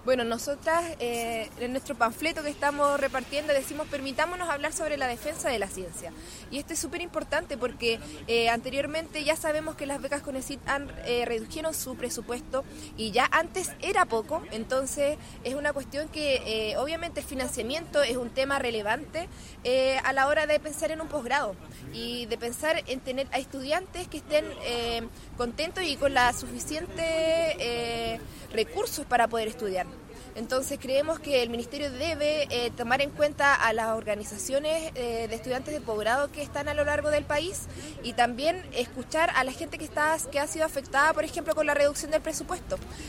Bueno, nosotras en nuestro panfleto que estamos repartiendo decimos permitámonos hablar sobre la defensa de la ciencia. Y esto es súper importante porque anteriormente ya sabemos que las becas CONECYT redujeron su presupuesto y ya antes era poco, entonces es una cuestión que obviamente el financiamiento es un tema relevante a la hora de pensar en un posgrado y de pensar en tener a estudiantes que estén contentos y con la suficiente recursos para poder estudiar. Entonces creemos que el Ministerio debe tomar en cuenta a las organizaciones de estudiantes de posgrado que están a lo largo del país y también escuchar a la gente que ha sido afectada, por ejemplo, con la reducción del presupuesto.